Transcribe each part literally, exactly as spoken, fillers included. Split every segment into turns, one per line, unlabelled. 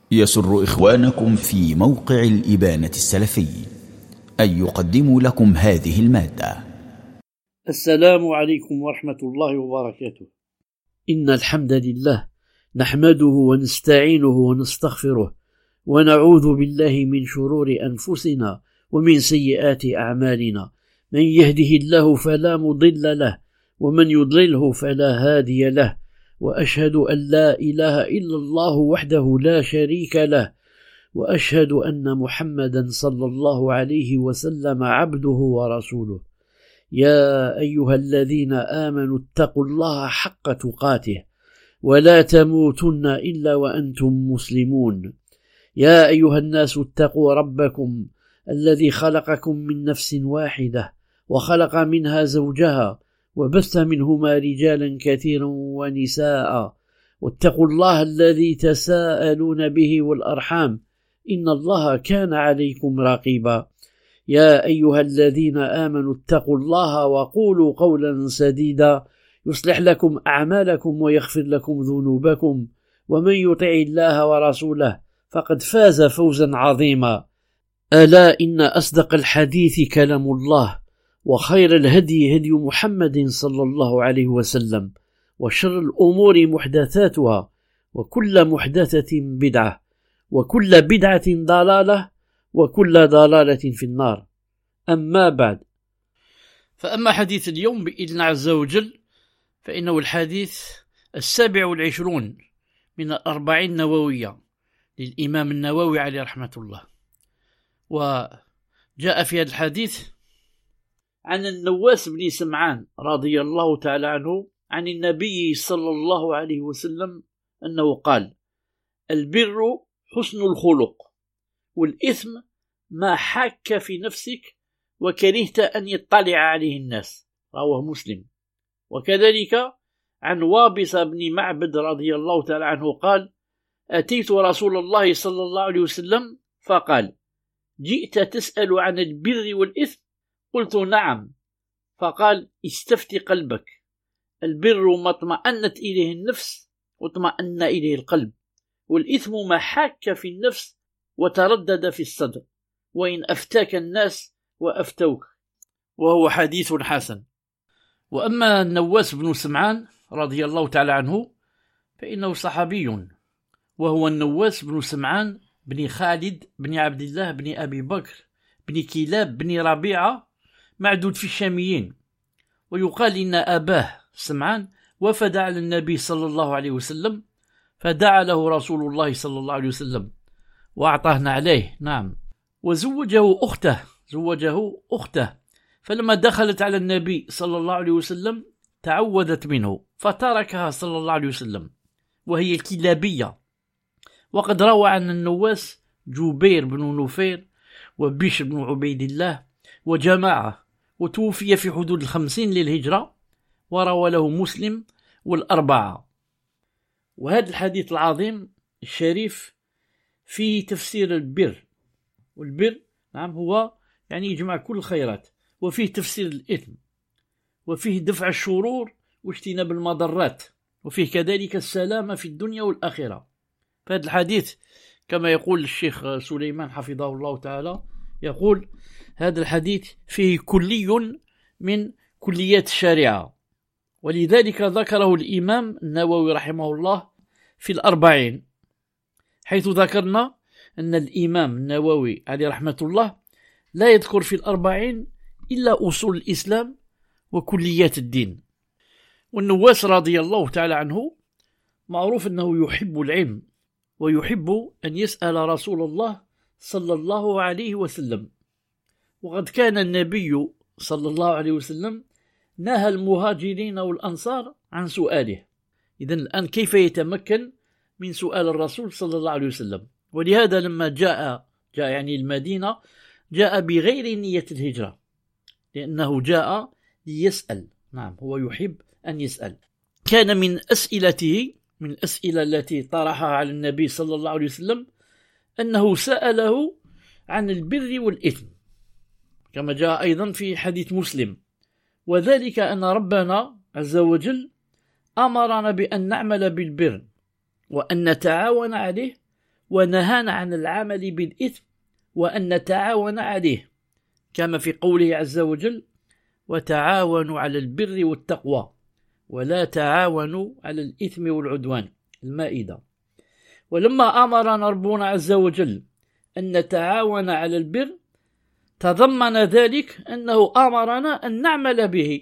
يسر إخوانكم في موقع الإبانة السلفي أن يقدموا لكم هذه المادة.
السلام عليكم ورحمة الله وبركاته. إن الحمد لله نحمده ونستعينه ونستغفره ونعوذ بالله من شرور أنفسنا ومن سيئات أعمالنا، من يهده الله فلا مضل له ومن يضلله فلا هادي له، وأشهد أن لا إله إلا الله وحده لا شريك له، وأشهد أن محمدا صلى الله عليه وسلم عبده ورسوله. يا أيها الذين آمنوا اتقوا الله حق تقاته ولا تموتن إلا وأنتم مسلمون. يا أيها الناس اتقوا ربكم الذي خلقكم من نفس واحدة وخلق منها زوجها وبث منهما رجالا كثيرا ونساء، واتقوا الله الذي تساءلون به والأرحام إن الله كان عليكم رقيبا. يا أيها الذين آمنوا اتقوا الله وقولوا قولا سديدا يصلح لكم أعمالكم ويغفر لكم ذنوبكم، ومن يطع الله ورسوله فقد فاز فوزا عظيما. ألا إن أصدق الحديث كلام الله، وخير الهدي هدي محمد صلى الله عليه وسلم، وشر الأمور محدثاتها، وكل محدثة بدعة، وكل بدعة ضلالة، وكل ضلالة في النار. أما بعد، فأما حديث اليوم بإذن الله عز وجل فإنه الحديث السابع والعشرون من الأربعين النووية للإمام النووي عليه رحمة الله. وجاء في هذا الحديث عن النواس بن سمعان رضي الله تعالى عنه عن النبي صلى الله عليه وسلم أنه قال: البر حسن الخلق، والإثم ما حاك في نفسك وكرهت أن يطلع عليه الناس. رواه مسلم. وكذلك عن وابص بن معبد رضي الله تعالى عنه قال: أتيت رسول الله صلى الله عليه وسلم فقال: جئت تسأل عن البر والإثم؟ قلت: نعم. فقال: استفت قلبك، البر ما اطمأنت إليه النفس واطمأن إليه القلب، والإثم ما حاك في النفس وتردد في الصدر، وإن أفتاك الناس وأفتوك. وهو حديث حسن. وأما النواس بن سمعان رضي الله تعالى عنه فإنه صحابي، وهو النواس بن سمعان بن خالد بن عبد الله بن أبي بكر بن كلاب بن ربيعة، معدود في الشاميين. ويقال إن أباه سمعان وفد على النبي صلى الله عليه وسلم فدعا له رسول الله صلى الله عليه وسلم وأعطاه عليه، نعم، وزوجه أخته زوجه أخته فلما دخلت على النبي صلى الله عليه وسلم تعوذت منه فتركها صلى الله عليه وسلم، وهي الكلابية. وقد روى عن النواس جبير بن نفير وبشر بن عبيد الله وجماعة، وتوفي في حدود الخمسين للهجرة، وروى له مسلم والأربعة. وهذا الحديث العظيم الشريف فيه تفسير البر، والبر نعم هو يعني يجمع كل الخيرات، وفيه تفسير الإثم، وفيه دفع الشرور واجتناب المضرات، وفيه كذلك السلامة في الدنيا والآخرة. فهذا الحديث كما يقول الشيخ سليمان حفظه الله تعالى، يقول: هذا الحديث فيه كلي من كليات الشريعة، ولذلك ذكره الإمام النووي رحمه الله في الأربعين، حيث ذكرنا أن الإمام النووي عليه رحمة الله لا يذكر في الأربعين إلا أصول الإسلام وكليات الدين. والنواس رضي الله تعالى عنه معروف أنه يحب العلم، ويحب أن يسأل رسول الله صلى الله عليه وسلم. وقد كان النبي صلى الله عليه وسلم نهى المهاجرين والأنصار عن سؤاله. إذن الآن كيف يتمكن من سؤال الرسول صلى الله عليه وسلم؟ ولهذا لما جاء جاء يعني المدينة جاء بغير نية الهجرة، لأنه جاء ليسأل. نعم، هو يحب أن يسأل. كان من أسئلته من الأسئلة التي طرحها على النبي صلى الله عليه وسلم أنه سأله عن البر والإثم، كما جاء أيضا في حديث مسلم، وذلك أن ربنا عز وجل أمرنا بأن نعمل بالبر وأن نتعاون عليه ونهانا عن العمل بالإثم وأن نتعاون عليه، كما في قوله عز وجل: وتعاونوا على البر والتقوى ولا تعاونوا على الإثم والعدوان، المائدة. ولما أمرنا ربنا عز وجل أن نتعاون على البر تضمن ذلك أنه أمرنا أن نعمل به،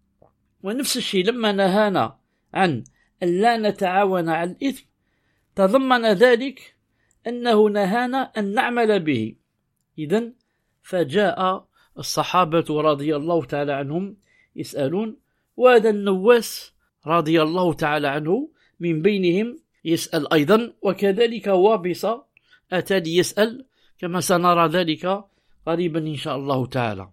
ونفس الشيء لما نهانا عن أن لا نتعاون على الإثم تضمن ذلك أنه نهانا أن نعمل به. إذن فجاء الصحابة رضي الله تعالى عنهم يسألون، وهذا النواس رضي الله تعالى عنه من بينهم يسأل أيضا، وكذلك وابصة أتى ليسأل، كما سنرى ذلك قريبا إن شاء الله تعالى.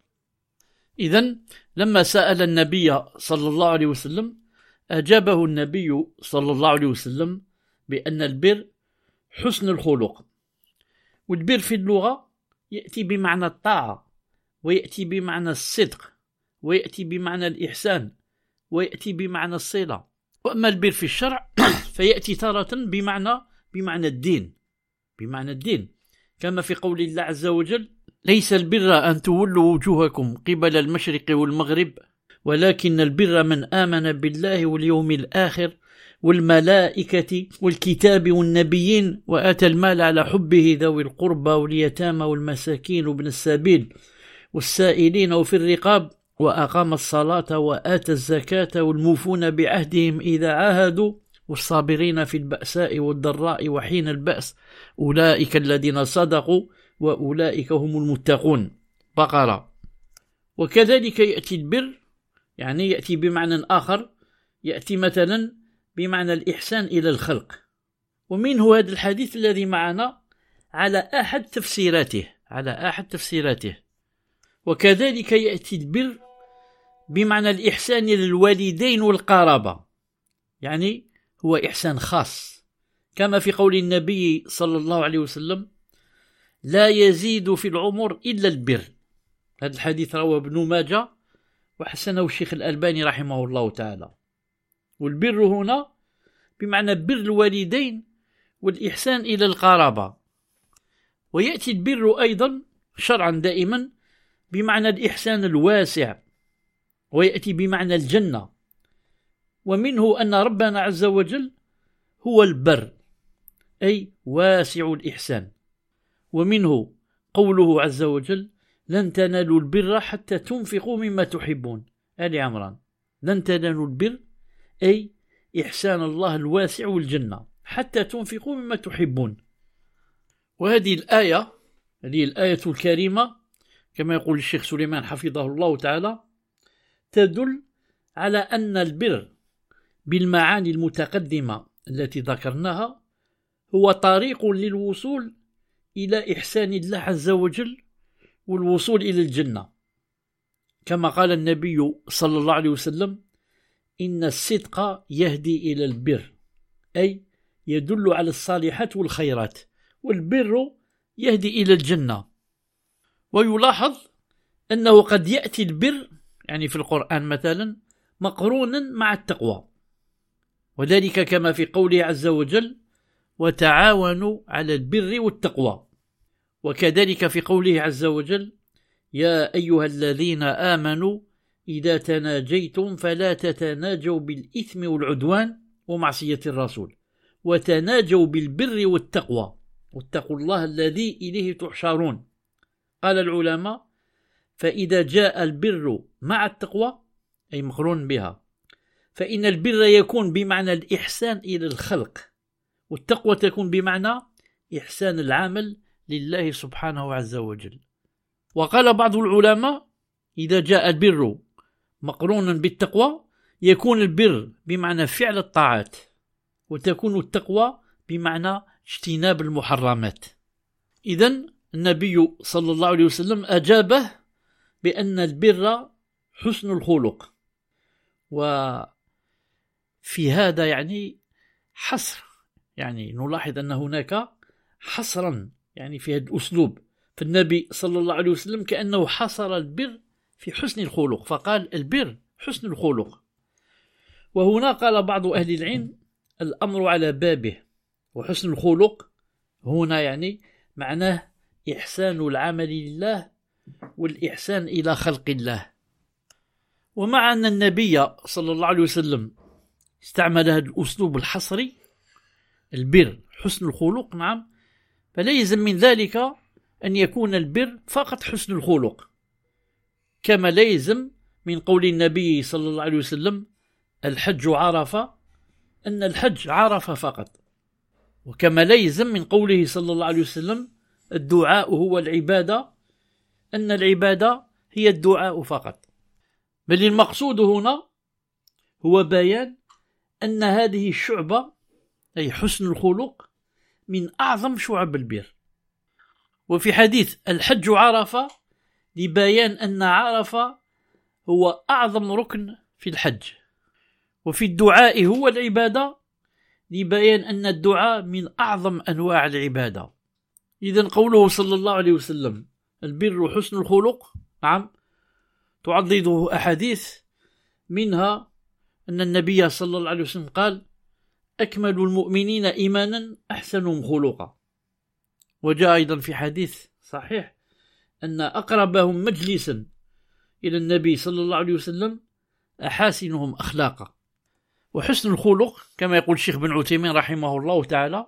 إذن لما سأل النبي صلى الله عليه وسلم أجابه النبي صلى الله عليه وسلم بأن البر حسن الخلق. والبر في اللغة يأتي بمعنى الطاعة، ويأتي بمعنى الصدق، ويأتي بمعنى الإحسان، ويأتي بمعنى الصلة. وأما البر في الشرع فيأتي تارة بمعنى بمعنى الدين، بمعنى الدين، كما في قول الله عز وجل: ليس البر أن تولوا وجوهكم قبل المشرق والمغرب ولكن البر من آمن بالله واليوم الآخر والملائكة والكتاب والنبيين وآتى المال على حبه ذوي القربى واليتامى والمساكين وابن السبيل والسائلين وفي الرقاب وأقام الصلاة وآتى الزكاة والموفون بعهدهم إذا عاهدوا والصابرين في البأساء والضراء وحين البأس أولئك الذين صدقوا وأولئك هم المتقون. بقرة. وكذلك يأتي البر يعني يأتي بمعنى آخر، يأتي مثلا بمعنى الإحسان إلى الخلق، ومنه هذا الحديث الذي معنا على أحد تفسيراته على أحد تفسيراته. وكذلك يأتي البر بمعنى الإحسان إلى الوالدين والقرابة، يعني هو إحسان خاص، كما في قول النبي صلى الله عليه وسلم: لا يزيد في العمر إلا البر. هذا الحديث رواه ابن ماجه وحسنه الشيخ الألباني رحمه الله تعالى. والبر هنا بمعنى بر الوالدين والإحسان إلى القرابة. ويأتي البر أيضا شرعا دائما بمعنى الإحسان الواسع، ويأتي بمعنى الجنة، ومنه أن ربنا عز وجل هو البر أي واسع الإحسان. ومنه قوله عز وجل: لن تنالوا البر حتى تنفقوا مما تحبون، آل عمران. لن تنالوا البر أي إحسان الله الواسع والجنة حتى تنفقوا مما تحبون. وهذه الآية هذه الآية الكريمة كما يقول الشيخ سليمان حفظه الله تعالى تدل على أن البر بالمعاني المتقدمة التي ذكرناها هو طريق للوصول إلى إحسان الله عز وجل والوصول إلى الجنة، كما قال النبي صلى الله عليه وسلم: إن الصدق يهدي إلى البر، أي يدل على الصالحات والخيرات، والبر يهدي إلى الجنة. ويلاحظ أنه قد يأتي البر يعني في القرآن مثلا مقرونا مع التقوى، وذلك كما في قوله عز وجل: وتعاونوا على البر والتقوى. وكذلك في قوله عز وجل: يا أيها الذين آمنوا إذا تناجيتم فلا تتناجوا بالإثم والعدوان ومعصية الرسول وتناجوا بالبر والتقوى واتقوا الله الذي إليه تحشرون. قال العلماء: فإذا جاء البر مع التقوى أي مقرون بها فإن البر يكون بمعنى الإحسان إلى الخلق، والتقوى تكون بمعنى إحسان العمل لله سبحانه عز وجل. وقال بعض العلماء: إذا جاء البر مقرونا بالتقوى يكون البر بمعنى فعل الطاعات، وتكون التقوى بمعنى اجتناب المحرمات. إذن النبي صلى الله عليه وسلم أجابه بأن البر حسن الخلق. وفي هذا يعني حصر، يعني نلاحظ أن هناك حصرا يعني في هذا الأسلوب، فالنبي صلى الله عليه وسلم كأنه حصر البر في حسن الخلق، فقال البر حسن الخلق. وهنا قال بعض أهل العلم: الأمر على بابه، وحسن الخلق هنا يعني معناه إحسان العمل لله والإحسان إلى خلق الله. ومع أن النبي صلى الله عليه وسلم استعمل هذا الأسلوب الحصري البر حسن الخلق، نعم، فلا يلزم من ذلك أن يكون البر فقط حسن الخلق، كما لا يلزم من قول النبي صلى الله عليه وسلم الحج عرفة أن الحج عرفة فقط، وكما لا يلزم من قوله صلى الله عليه وسلم الدعاء هو العبادة أن العبادة هي الدعاء فقط، بل المقصود هنا هو بيان أن هذه الشعبة أي حسن الخلق من أعظم شعب البر. وفي حديث الحج عرفة لبيان أن عرفة هو أعظم ركن في الحج، وفي الدعاء هو العبادة لبيان أن الدعاء من أعظم أنواع العبادة. إذن قوله صلى الله عليه وسلم البر حسن الخلق، نعم، تعضده أحاديث، منها أن النبي صلى الله عليه وسلم قال أكمل المؤمنين إيمانا أحسنهم خلقا. وجاء أيضا في حديث صحيح أن أقربهم مجلسا إلى النبي صلى الله عليه وسلم أحاسنهم أخلاقا. وحسن الخلق كما يقول الشيخ بن عثيمين رحمه الله تعالى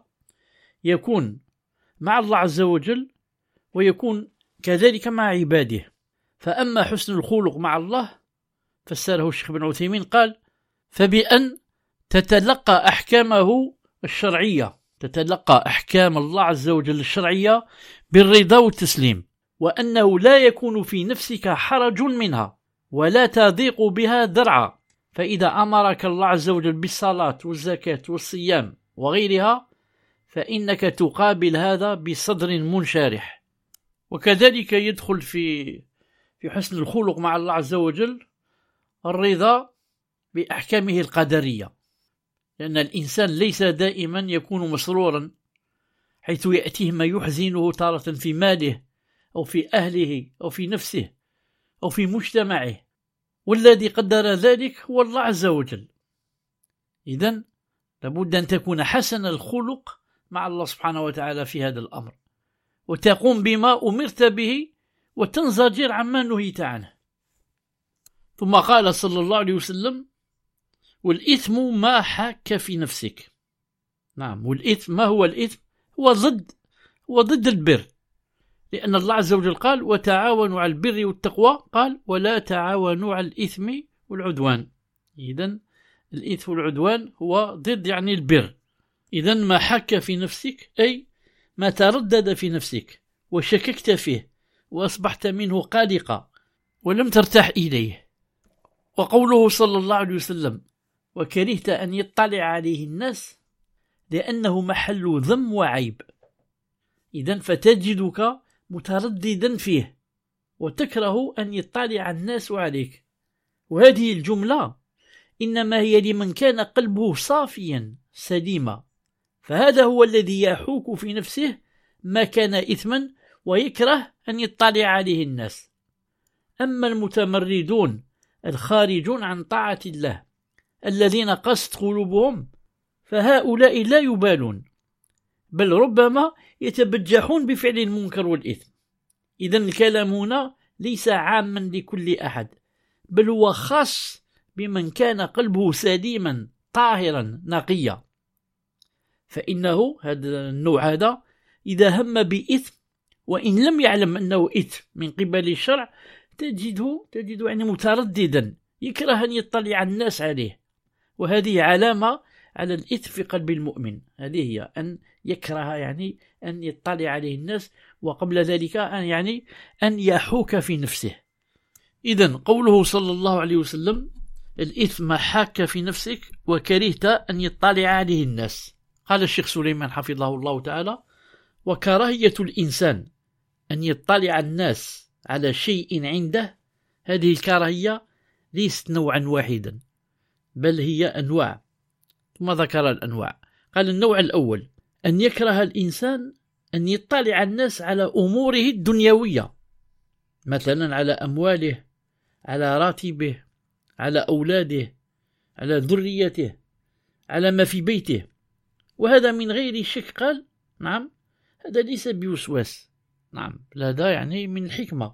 يكون مع الله عز وجل ويكون كذلك مع عباده. فأما حسن الخلق مع الله فسره الشيخ بن عثيمين قال فبأن تتلقى أحكامه الشرعية، تتلقى أحكام الله عز وجل الشرعية بالرضا والتسليم، وأنه لا يكون في نفسك حرج منها ولا تضيق بها ذرعا، فإذا أمرك الله عز وجل بالصلاة والزكاة والصيام وغيرها فإنك تقابل هذا بصدر منشرح. وكذلك يدخل في في حسن الخلق مع الله عز وجل الرضا بأحكامه القدرية، لأن الإنسان ليس دائما يكون مسرورا حيث يأتيه ما يحزنه تارة في ماله أو في أهله أو في نفسه أو في مجتمعه، والذي قدر ذلك هو الله عز وجل. إذن لابد أن تكون حسن الخلق مع الله سبحانه وتعالى في هذا الأمر، وتقوم بما أمرت به وتنزجر عما نهيت عنه. ثم قال صلى الله عليه وسلم والإثم ما حاك في نفسك. نعم، والإثم ما هو الإثم؟ هو ضد هو ضد البر، لأن الله عز وجل قال وتعاونوا على البر والتقوى، قال ولا تعاونوا على الإثم والعدوان. إذن الإثم والعدوان هو ضد يعني البر. إذن ما حاك في نفسك أي ما تردد في نفسك وشككت فيه وأصبحت منه قلقا ولم ترتاح إليه. وقوله صلى الله عليه وسلم وكرهت أن يطلع عليه الناس لأنه محل ذم وعيب. إذن فتجدك مترددا فيه وتكره أن يطلع الناس عليك. وهذه الجملة إنما هي لمن كان قلبه صافيا سليما، فهذا هو الذي يحوك في نفسه ما كان إثما ويكره أن يطلع عليه الناس. أما المتمردون الخارجون عن طاعة الله الذين قست قلوبهم فهؤلاء لا يبالون، بل ربما يتبجحون بفعل المنكر والإثم. إذن الكلام هنا ليس عاما لكل أحد، بل هو خاص بمن كان قلبه سليما طاهرا نقيا، فإنه هذا النوع هذا إذا هم بإثم وإن لم يعلم أنه إثم من قبل الشرع تجده تجده يعني مترددا يكره أن يطلع الناس عليه. وهذه علامة على الإثم في قلب المؤمن، هذه هي أن يكره يعني أن يطلع عليه الناس، وقبل ذلك أن يعني أن يحوك في نفسه. إذن قوله صلى الله عليه وسلم الإثم حاك في نفسك وكرهت أن يطلع عليه الناس. قال الشيخ سليمان حفظه الله تعالى وكراهية الإنسان أن يطلع الناس على شيء عنده، هذه الكراهية ليست نوعا واحدا بل هي أنواع. ثم ذكر الأنواع، قال النوع الأول أن يكره الإنسان أن يطلع الناس على أموره الدنيوية، مثلا على أمواله، على راتبه، على أولاده، على ذريته، على ما في بيته. وهذا من غير شك قال نعم هذا ليس بوسواس. نعم، هذا يعني من الحكمة.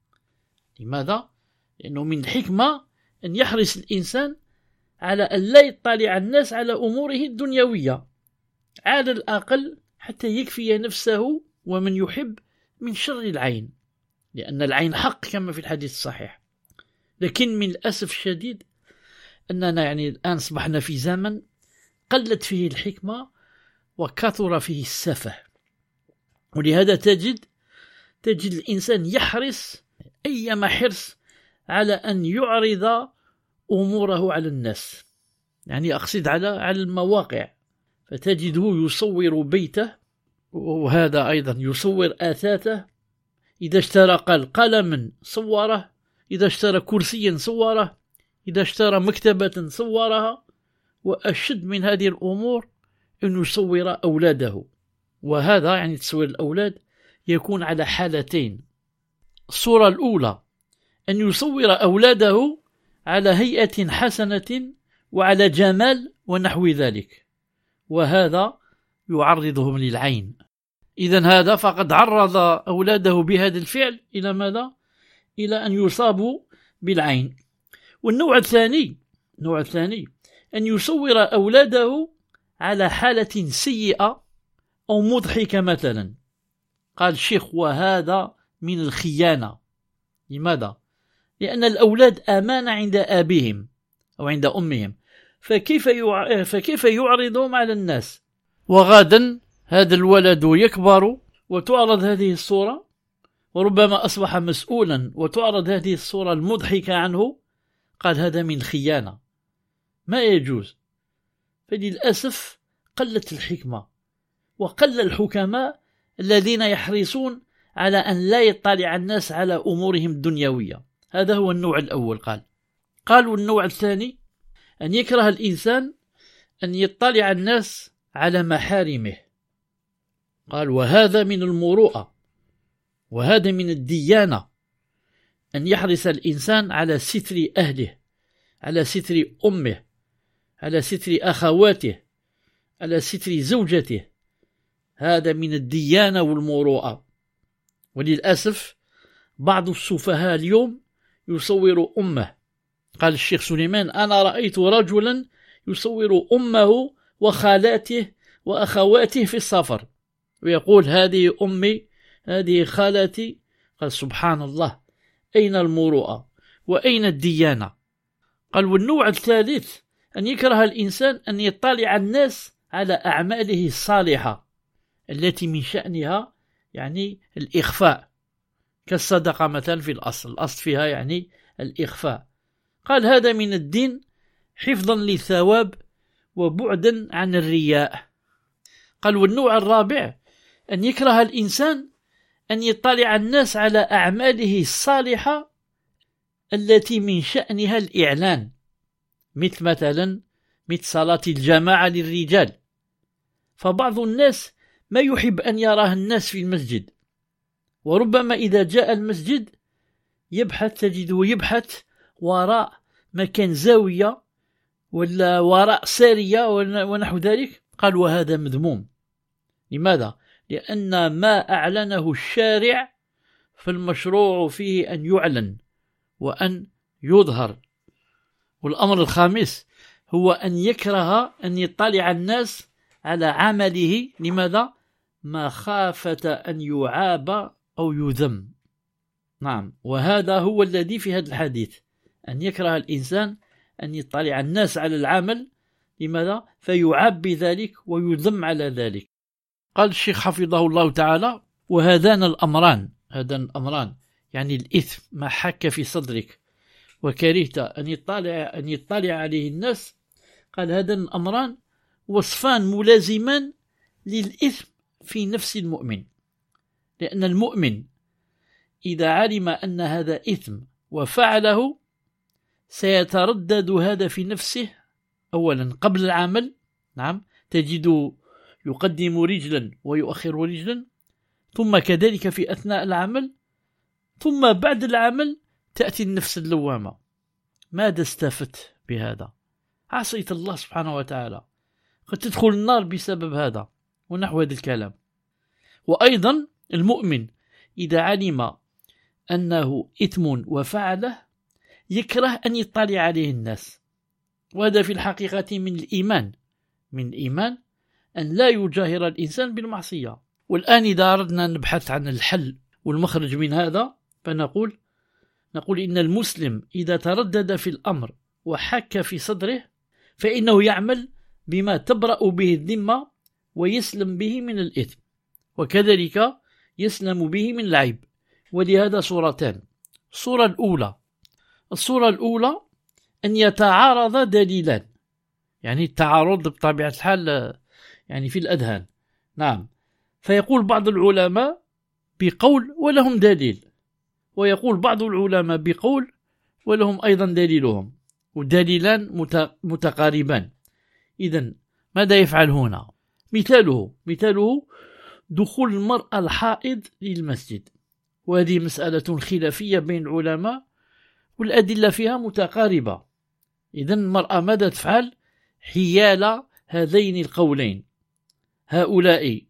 لماذا؟ لأنه من الحكمة أن يحرص الإنسان على أن لا يطلع الناس على أموره الدنيوية على الأقل حتى يكفي نفسه ومن يحب من شر العين، لأن العين حق كما في الحديث الصحيح. لكن من الأسف الشديد أننا يعني الآن أصبحنا في زمن قلت فيه الحكمة وكثر فيه السفه، ولهذا تجد تجد الإنسان يحرص أيما حرص على أن يعرض أموره على الناس، يعني أقصد على على المواقع، فتجده يصور بيته، وهذا أيضا يصور آثاثه، إذا اشترى قال قلما صوره، إذا اشترى كرسيا صوره، إذا اشترى مكتبة صورها، وأشد من هذه الأمور أن يصور أولاده. وهذا يعني تصوير الأولاد يكون على حالتين: الصورة الأولى أن يصور أولاده على هيئة حسنة وعلى جمال ونحو ذلك، وهذا يعرضهم للعين. إذن هذا فقد عرض أولاده بهذا الفعل إلى ماذا؟ إلى أن يصابوا بالعين. والنوع الثاني النوع الثاني أن يصور أولاده على حالة سيئة أو مضحكة مثلا. قال الشيخ: وهذا من الخيانة. لماذا؟ لأن الأولاد أمانة عند آبهم أو عند أمهم، فكيف يع... فكيف يعرضهم على الناس؟ وغدا هذا الولد يكبر وتعرض هذه الصورة، وربما أصبح مسؤولا وتعرض هذه الصورة المضحكة عنه. قال: هذا من خيانة، ما يجوز. فللأسف قلت الحكمة وقل الحكماء الذين يحرصون على أن لا يطلع الناس على أمورهم الدنيوية. هذا هو النوع الأول. قال قالوا النوع الثاني أن يكره الإنسان أن يطلع الناس على محارمه. قال: وهذا من المروءة، وهذا من الديانة، أن يحرص الإنسان على ستر أهله، على ستر أمه، على ستر أخواته، على ستر زوجته. هذا من الديانة والمروءة. وللأسف بعض السفهاء اليوم يصور أمه. قال الشيخ سليمان: أنا رأيت رجلا يصور أمه وخالاته وأخواته في السفر، ويقول: هذه أمي، هذه خالتي. قال: سبحان الله، أين المروءة وأين الديانة؟ قال: والنوع الثالث أن يكره الإنسان أن يطلع الناس على أعماله الصالحة التي من شأنها يعني الإخفاء، كالصدقة مثلا في الأصل الأصل فيها يعني الإخفاء. قال: هذا من الدين حفظا للثواب وبعدا عن الرياء. قال: والنوع الرابع أن يكره الإنسان أن يطلع الناس على أعماله الصالحة التي من شأنها الإعلان، مثل مثلا مثل صلاة الجماعة للرجال. فبعض الناس ما يحب أن يراه الناس في المسجد، وربما إذا جاء المسجد يبحث تجده يبحث وراء مكان زاوية ولا وراء سارية ونحو ذلك. قال: وهذا مذموم. لماذا؟ لأن ما أعلنه الشارع فالمشروع فيه أن يعلن وأن يظهر. والأمر الخامس هو أن يكره أن يطلع الناس على عمله. لماذا؟ مخافة أن يعاب أو يذم. نعم، وهذا هو الذي في هذا الحديث، أن يكره الإنسان أن يطلع الناس على العمل. لماذا؟ فيعاب بذلك ويذم على ذلك. قال الشيخ حفظه الله تعالى: وهذان الأمران هذان الأمران يعني الإثم ما حك في صدرك وكرهت أن يطلع أن يطلع عليه الناس. قال: هذان الأمران وصفان ملازمان للإثم في نفس المؤمن، لأن المؤمن إذا علم أن هذا إثم وفعله سيتردد هذا في نفسه أولا قبل العمل. نعم، تجد يقدم رجلا ويؤخر رجلا، ثم كذلك في أثناء العمل، ثم بعد العمل تأتي النفس اللوامة: ماذا استفدت بهذا؟ عصيت الله سبحانه وتعالى، قد تدخل النار بسبب هذا ونحو هذا الكلام. وأيضا المؤمن إذا علم أنه إثم وفعله يكره أن يطلع عليه الناس، وهذا في الحقيقة من الإيمان من الإيمان أن لا يجاهر الإنسان بالمعصية. والآن إذا أردنا نبحث عن الحل والمخرج من هذا فنقول نقول إن المسلم إذا تردد في الأمر وحك في صدره فإنه يعمل بما تبرأ به الذمة ويسلم به من الإثم، وكذلك يسلم به من العيب. ولهذا صورتان. الصورة الأولى الصورة الأولى أن يتعارض دليلان، يعني التعارض بطبيعة الحال يعني في الأذهان. نعم، فيقول بعض العلماء بقول ولهم دليل، ويقول بعض العلماء بقول ولهم أيضا دليلهم، والدليلان متقاربان. إذن ماذا يفعل هنا؟ مثاله مثاله دخول المرأة الحائض للمسجد، وهذه مسألة خلافية بين العلماء والأدلة فيها متقاربة. إذن المرأة ماذا تفعل حيال هذين القولين؟ هؤلاء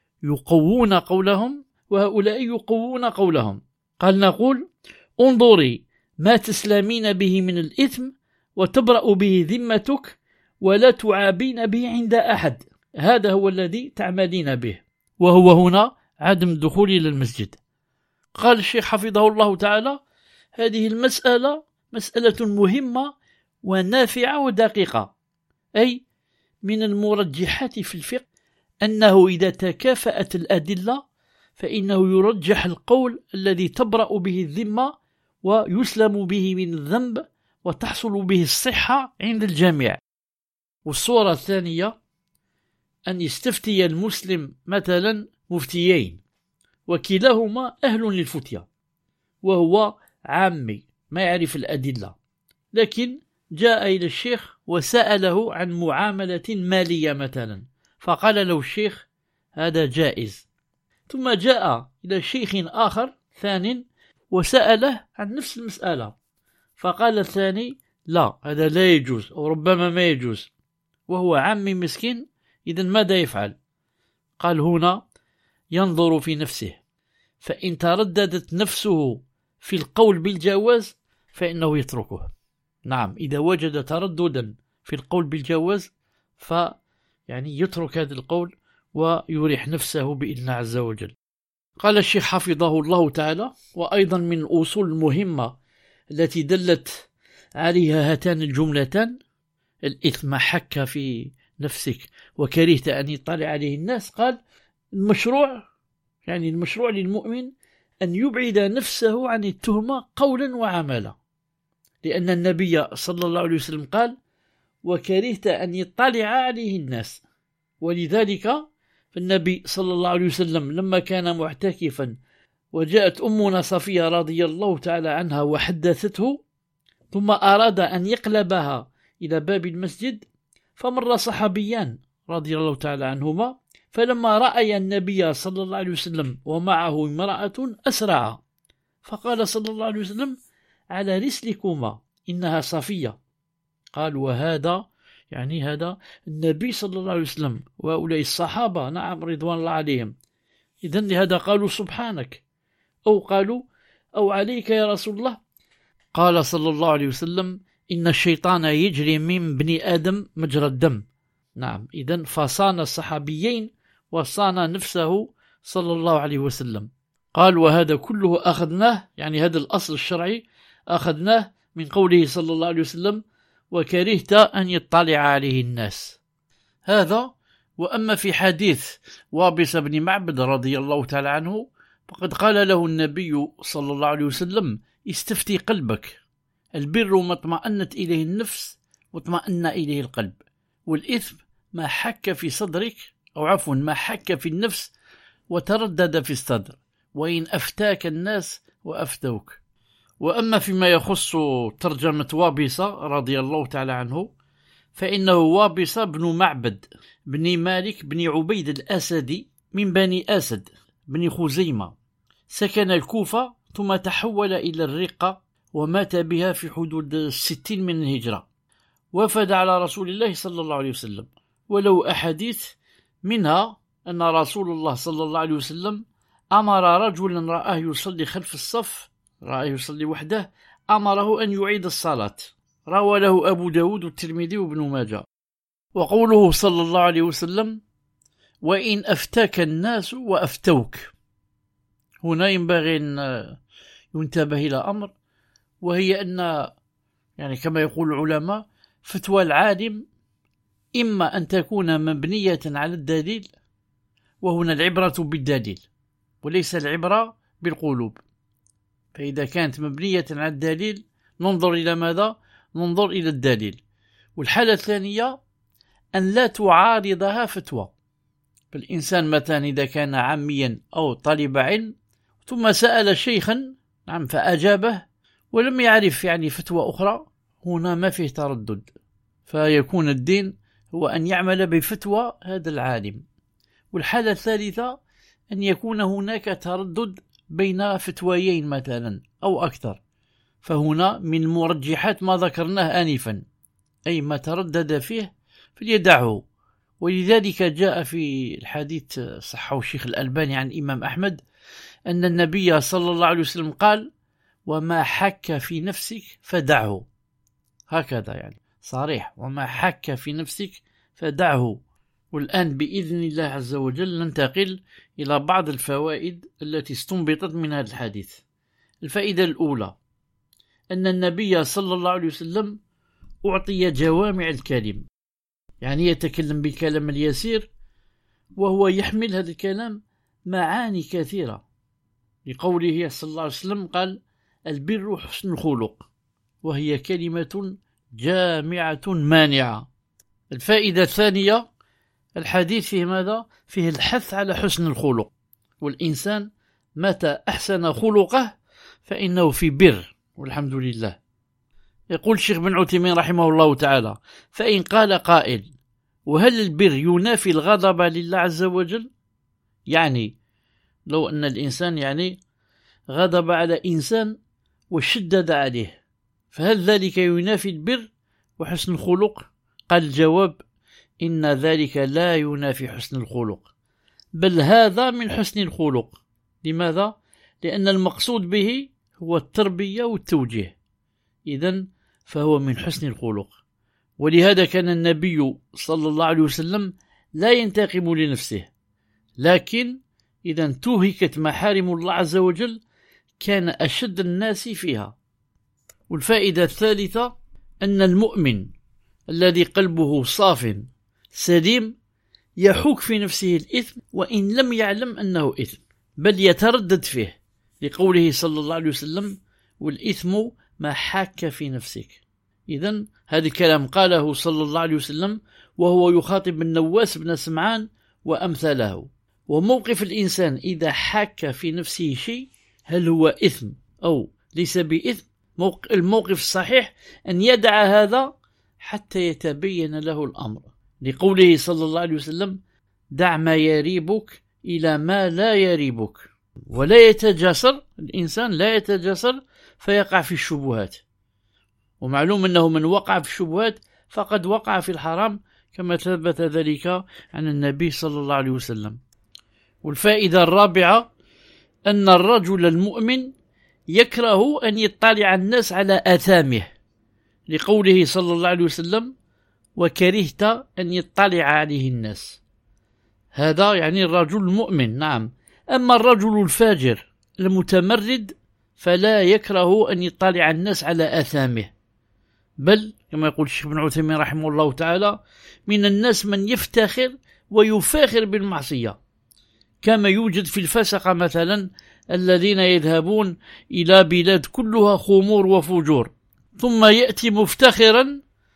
يقوون قولهم وهؤلاء يقوون قولهم. قال نقول انظري ما تسلمين به من الإثم وتبرأ به ذمتك ولا تعابين به عند أحد، هذا هو الذي تعملين به، وهو هنا عدم الدخول إلى المسجد. قال الشيخ حفظه الله تعالى هذه المسألة مسألة مهمة ونافعة ودقيقة، أي من المرجحات في الفقه أنه إذا تكافأت الأدلة فإنه يرجح القول الذي تبرأ به الذمة ويسلم به من الذنب وتحصل به الصحة عند الجميع. والصورة الثانية أن يستفتي المسلم مثلا مفتيين وكلاهما أهل للفتية، وهو عامي ما يعرف الأدلة، لكن جاء إلى الشيخ وسأله عن معاملة مالية مثلا، فقال له الشيخ هذا جائز. ثم جاء إلى شيخ آخر ثانٍ وسأله عن نفس المسألة، فقال الثاني لا هذا لا يجوز أو ربما ما يجوز، وهو عامي مسكين. إذن ماذا يفعل؟ قال هنا ينظر في نفسه، فإن ترددت نفسه في القول بالجواز فإنه يتركه. نعم، إذا وجد ترددا في القول بالجواز فيعني يترك هذا القول ويريح نفسه بإذن عز وجل. قال الشيخ حفظه الله تعالى وأيضا من الأصول المهمة التي دلت عليها هاتان الجملتان الإثم حك في نفسك وكرهت أن يطلع عليه الناس، قال المشروع يعني المشروع للمؤمن أن يبعد نفسه عن التهمة قولا وعملا، لأن النبي صلى الله عليه وسلم قال وكرهت أن يطلع عليه الناس. ولذلك النبي صلى الله عليه وسلم لما كان معتكفا وجاءت أمنا صفية رضي الله تعالى عنها وحدثته، ثم أراد أن يقلبها إلى باب المسجد، فمر صحابيان رضي الله تعالى عنهما، فلما رأي النبي صلى الله عليه وسلم ومعه امرأة أسرع، فقال صلى الله عليه وسلم على رسلكما إنها صفية. قال وهذا يعني هذا النبي صلى الله عليه وسلم وأولئك الصحابة نعم رضوان الله عليهم. إذن لهذا قالوا سبحانك، أو قالوا أو عليك يا رسول الله. قال صلى الله عليه وسلم إن الشيطان يجري من ابن آدم مجرى الدم. نعم، إذن فصان الصحابيين وصان نفسه صلى الله عليه وسلم. قال وهذا كله أخذناه، يعني هذا الأصل الشرعي أخذناه من قوله صلى الله عليه وسلم وكرهت أن يطلع عليه الناس. هذا. وأما في حديث وابس بن معبد رضي الله تعالى عنه فقد قال له النبي صلى الله عليه وسلم استفتي قلبك، البر ما اطمأنت إليه النفس واطمأن إليه القلب، والإثم ما حك في صدرك أو عفوا ما حك في النفس وتردد في الصدر، وإن أفتاك الناس وأفتوك. وأما فيما يخص ترجمة وابصة رضي الله تعالى عنه فإنه وابصة بن معبد بن مالك بن عبيد الأسدي من بني أسد بن خزيمة، سكن الكوفة ثم تحول إلى الرقة ومات بها في حدود الستين من الهجرة، وفد على رسول الله صلى الله عليه وسلم، ولو أحاديث منها أن رسول الله صلى الله عليه وسلم أمر رجلا رآه يصلي خلف الصف، رآه يصلي وحده، أمره أن يعيد الصلاة. روى له أبو داود والترمذي وابن ماجه. وقوله صلى الله عليه وسلم: وإن أفتاك الناس وأفتوك، هنا ينبغي أن ينتبه إلى أمر، وهي أن يعني كما يقول العلماء فتوى العالم إما أن تكون مبنية على الدليل، وهنا العبرة بالدليل وليس العبرة بالقلوب. فإذا كانت مبنية على الدليل ننظر إلى ماذا؟ ننظر إلى الدليل. والحالة الثانية أن لا تعارضها فتوى. فالإنسان مثلا إذا كان عاميا أو طالب علم ثم سأل شيخا نعم فأجابه ولم يعرف يعني فتوى أخرى، هنا ما فيه تردد، فيكون الدين هو أن يعمل بفتوى هذا العالم. والحالة الثالثة أن يكون هناك تردد بين فتويين مثلا أو أكثر، فهنا من مرجحات ما ذكرناه آنفا، أي ما تردد فيه فليدعه. ولذلك جاء في الحديث صححه الشيخ الألباني عن الإمام أحمد أن النبي صلى الله عليه وسلم قال: وما حك في نفسك فدعه. هكذا يعني صريح، وما حك في نفسك فدعه. والآن بإذن الله عز وجل ننتقل إلى بعض الفوائد التي استنبطت من هذا الحديث. الفائدة الأولى أن النبي صلى الله عليه وسلم أعطي جوامع الكلم، يعني يتكلم بالكلام اليسير وهو يحمل هذا الكلام معاني كثيرة، لقوله صلى الله عليه وسلم قال: البر حسن الخلق، وهي كلمة جامعة مانعة. الفائدة الثانية الحديث فيه ماذا؟ فيه الحث على حسن الخلق، والإنسان متى أحسن خلقه فإنه في بر والحمد لله. يقول الشيخ بن عثيمين رحمه الله تعالى: فإن قال قائل: وهل البر ينافي الغضب لله عز وجل؟ يعني لو أن الإنسان يعني غضب على إنسان وشدد عليه، فهل ذلك ينافي البر وحسن الخلق؟ قال الجواب: إن ذلك لا ينافي حسن الخلق، بل هذا من حسن الخلق. لماذا؟ لأن المقصود به هو التربية والتوجيه، إذن فهو من حسن الخلق. ولهذا كان النبي صلى الله عليه وسلم لا ينتقم لنفسه، لكن إذا انتهكت محارم الله عز وجل كان أشد الناس فيها. والفائدة الثالثة أن المؤمن الذي قلبه صاف سليم يحوك في نفسه الإثم وإن لم يعلم أنه إثم، بل يتردد فيه، لقوله صلى الله عليه وسلم: والإثم ما حاك في نفسك. إذن هذا الكلام قاله صلى الله عليه وسلم وهو يخاطب النواس بن سمعان وأمثاله. وموقف الإنسان إذا حاك في نفسه شيء هل هو إثم أو ليس بإثم، الموقف الصحيح أن يدع هذا حتى يتبين له الأمر، لقوله صلى الله عليه وسلم: دع ما يريبك إلى ما لا يريبك. ولا يتجاسر الإنسان، لا يتجاسر فيقع في الشبهات، ومعلوم أنه من وقع في الشبهات فقد وقع في الحرام، كما ثبت ذلك عن النبي صلى الله عليه وسلم. والفائدة الرابعة أن الرجل المؤمن يكره أن يطلع الناس على آثامه، لقوله صلى الله عليه وسلم: وكرهت أن يطلع عليه الناس. هذا يعني الرجل المؤمن. نعم. أما الرجل الفاجر المتمرد فلا يكره أن يطلع الناس على آثامه، بل كما يقول الشيخ بن عثيمين رحمه الله تعالى: من الناس من يفتخر ويفاخر بالمعصية، كما يوجد في الفسقة مثلا الذين يذهبون إلى بلاد كلها خمور وفجور، ثم يأتي مفتخرا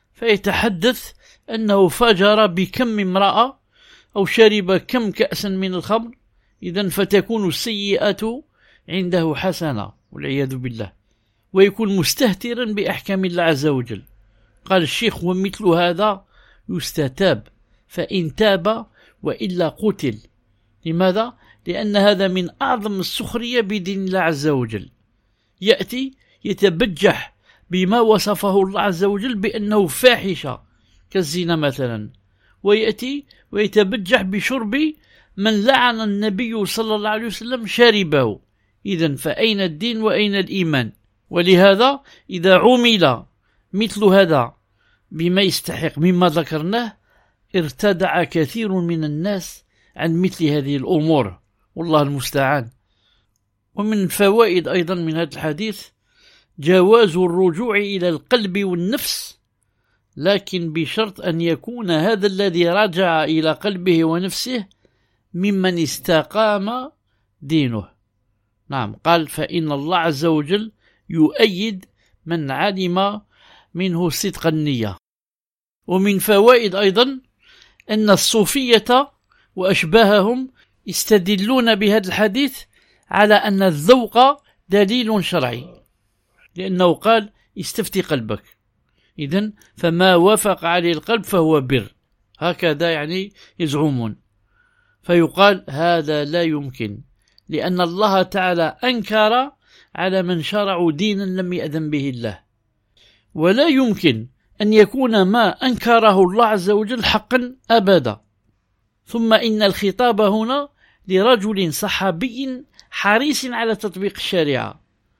فيتحدث أنه فجر بكم امرأة أو شرب كم كأسا من الخمر، إذن فتكون السيئة عنده حسنة والعياذ بالله، ويكون مستهترا بأحكام الله عز وجل. قال الشيخ: ومثل هذا يستتاب، فإن تاب وإلا قتل. لماذا؟ لأن هذا من أعظم السخرية بدين الله عز وجل، يأتي يتبجح بما وصفه الله عز وجل بأنه فاحشة كالزنا مثلا، ويأتي ويتبجح بشرب من لعن النبي صلى الله عليه وسلم شاربه. إذن فأين الدين وأين الإيمان؟ ولهذا إذا عمل مثل هذا بما يستحق مما ذكرناه ارتدع كثير من الناس عن مثل هذه الأمور، والله المستعان. ومن الفوائد أيضا من هذا الحديث جواز الرجوع إلى القلب والنفس، لكن بشرط أن يكون هذا الذي رجع إلى قلبه ونفسه ممن استقام دينه. نعم، قال فإن الله عز وجل يؤيد من علم منه صدق النية. ومن فوائد أيضا أن الصوفية وأشباههم يستدلون بهذا الحديث على أن الذوق دليل شرعي، لأنه قال استفتي قلبك. إذن فما وافق عليه القلب فهو بر، هكذا يعني يزعمون. فيقال هذا لا يمكن، لأن الله تعالى أنكر على من شرعوا دينا لم يأذن به الله، ولا يمكن أن يكون ما أنكره الله عز وجل حقا أبدا. ثم إن الخطاب هنا لرجل صحابي حريص على تطبيق الشريعة،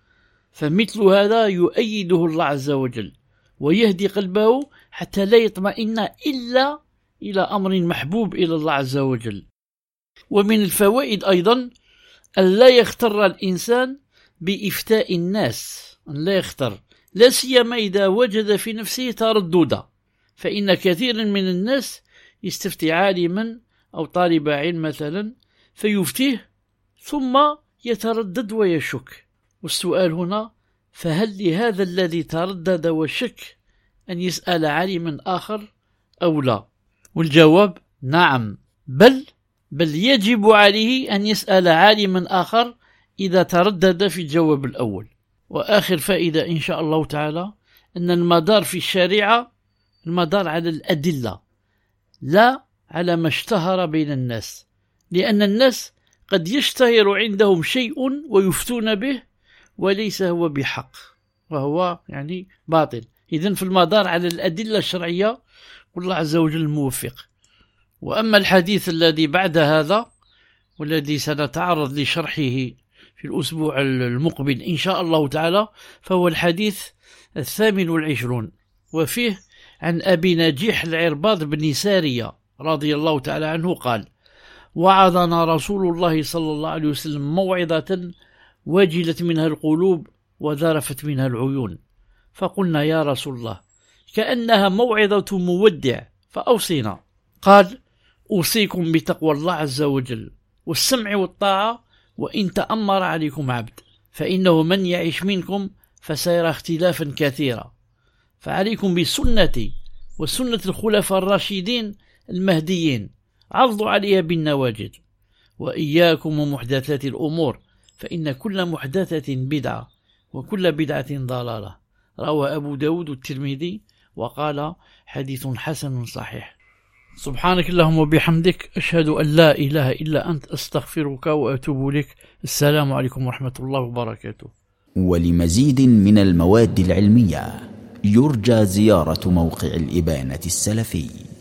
فمثل هذا يؤيده الله عز وجل ويهدي قلبه حتى لا يطمئن إلا إلى أمر محبوب إلى الله عز وجل. ومن الفوائد أيضا أن لا يغتر الإنسان بإفتاء الناس، أن لا يغتر، لا سيما إذا وجد في نفسه ترددا، فإن كثيرا من الناس يستفتي عالما أو طالب علم مثلا فيفتيه ثم يتردد ويشك. والسؤال هنا فهل لهذا الذي تردد وشك أن يسأل عالما آخر أو لا؟ والجواب نعم، بل بل يجب عليه أن يسأل عالما آخر إذا تردد في الجواب الأول. وآخر فائدة إن شاء الله تعالى أن المدار في الشريعة المدار على الأدلة لا على ما اشتهر بين الناس، لأن الناس قد يشتهر عندهم شيء ويفتون به وليس هو بحق وهو يعني باطل. إذن في المدار على الأدلة الشرعية والله عز وجل الموفق. وأما الحديث الذي بعد هذا والذي سنتعرض لشرحه في الأسبوع المقبل إن شاء الله تعالى فهو الحديث الثامن والعشرون، وفيه عن أبي نجيح العرباض بن سارية رضي الله تعالى عنه قال: وعظنا رسول الله صلى الله عليه وسلم موعظة وجلت منها القلوب وذرفت منها العيون، فقلنا يا رسول الله كأنها موعظة مودع فأوصينا. قال: أوصيكم بتقوى الله عز وجل والسمع والطاعة وإن تأمر عليكم عبد، فإنه من يعيش منكم فسيرى اختلافا كثيرا، فعليكم بسنتي وسنة الخلفاء الراشدين المهديين عضوا عليها بالنواجذ، وإياكم ومحدثات الأمور فإن كل محدثة بدعة وكل بدعة ضلالة. روى أبو داود والترمذي وقال حديث حسن صحيح. سبحانك اللهم وبحمدك، أشهد أن لا إله إلا أنت، أستغفرك وأتوب لك. السلام عليكم ورحمة الله وبركاته.
ولمزيد من المواد العلمية يرجى زيارة موقع الإبانة السلفي.